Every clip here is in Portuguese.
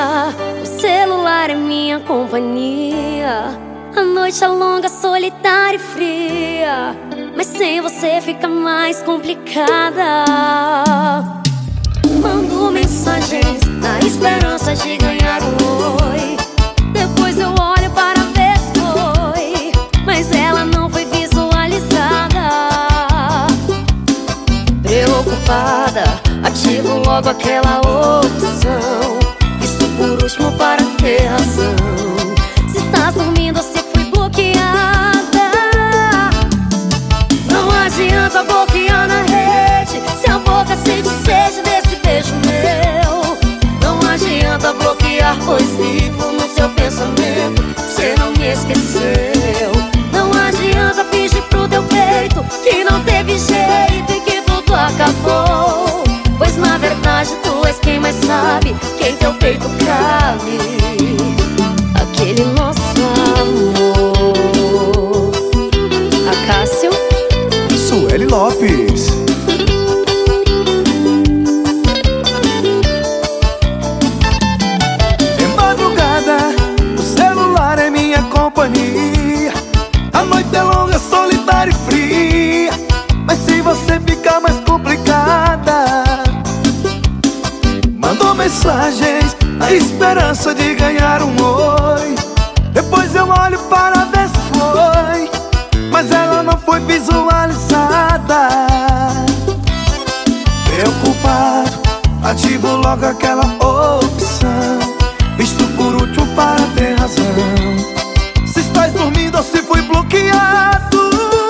O celular é minha companhia. A noite é longa, solitária e fria, mas sem você fica mais complicada. Mando mensagens na esperança de ganhar um oi. Depois eu olho para ver se foi, mas ela não foi visualizada. Preocupada, ativo logo aquela opção. Isso por último para ter razão. Se estás dormindo, se fui bloqueada. Não adianta bloquear na rede se a boca sente sede desse beijo meu. Não adianta bloquear, pois vivo no seu pensamento. Você não me esqueceu. Não adianta fingir pro teu peito que não teve jeito e que tudo acabou, pois na verdade tu és quem mais sabe quem teu peito cabe. Aquele nosso amor. Acácio, Sueli Lopes. De madrugada, o celular é minha companhia. A noite é longa, solitária e fria, mas se você ficar mais complicada, mandou mensagens na esperança de ganhar um oi. Depois eu olho para ver se foi, mas ela não foi visualizada. Preocupado, ativo logo aquela opção. Visto por último para ter razão. Se estás dormindo ou se fui bloqueado,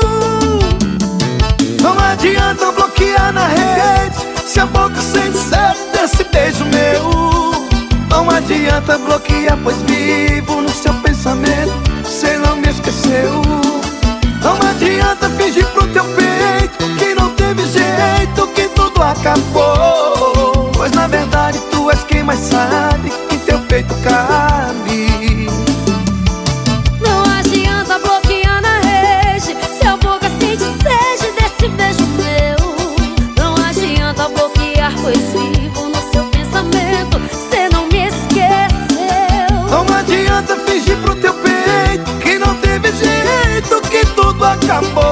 não adianta bloquear na rede se a boca sente sede desse beijo meu. Não adianta bloquear, pois vivo no seu pensamento. Você não me esqueceu. Não adianta fingir pro teu peito que não teve jeito, que tudo acabou, pois na verdade tu és quem mais sabe que teu peito cabe. não adianta bloquear na rede se a boca sente sede desse beijo meu. Não adianta bloquear, pois vivo no seu pensamento. Você não me esqueceu. Não adianta fingir pro teu peito que não teve jeito, que tudo acabou,